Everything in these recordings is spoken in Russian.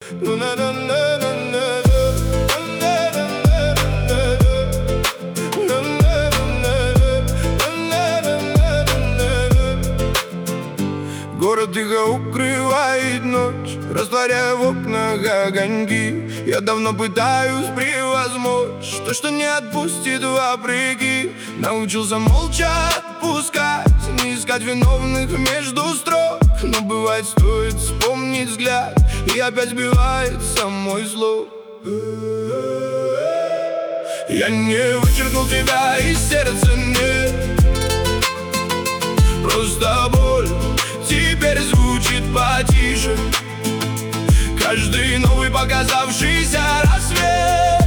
Город тихо укрывает ночь, растворяя в окнах огоньки. Я давно пытаюсь превозмочь то, что не отпустит вопреки. Научился молча отпускать, не искать виновных между строк. Но бывает, стоит вспомнить взгляд, и опять сбивается мой слог. Я не вычеркнул тебя из сердца, нет. Просто боль теперь звучит потише. Каждый новый показавшийся рассвет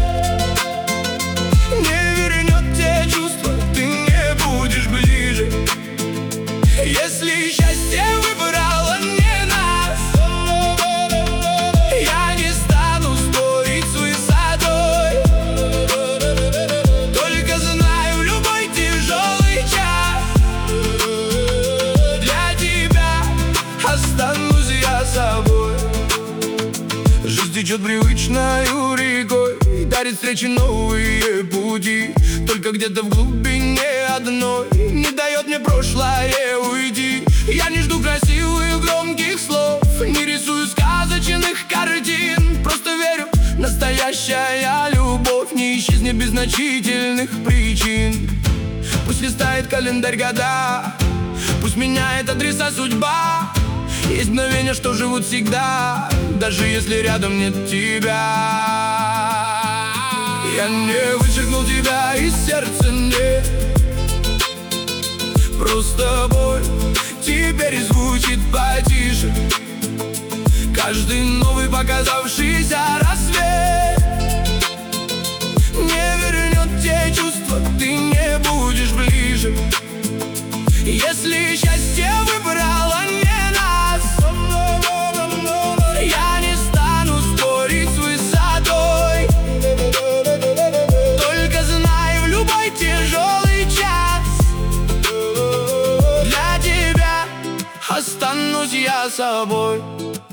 не вернет те чувства, ты не будешь ближе. Если счастье выбрало не нас, я не стану спорить с высотой. Только знаю, в любой тяжелый час для тебя останусь я собой. Жизнь течет привычною рекой, дарит встречи новые пути. Только где-то в глубине одной не дает мне прошлое уйти. Я не жду красивых громких слов, не рисую сказочных картин. Просто верю, настоящая любовь не исчезнет без значительных причин. Пусть листает календарь года, пусть меняет адреса судьба. Есть мгновения, что живут всегда, даже если рядом нет тебя. Я не вычеркнул тебя из сердца, нет. Просто боль теперь звучит потише. Каждый новый показавшийся рассвет не вернет те чувства, ты не будешь ближе. Если счастье выбрало не нас, я не стану спорить с высотой. Только знай, в любой тяжелый час для тебя останусь я собой.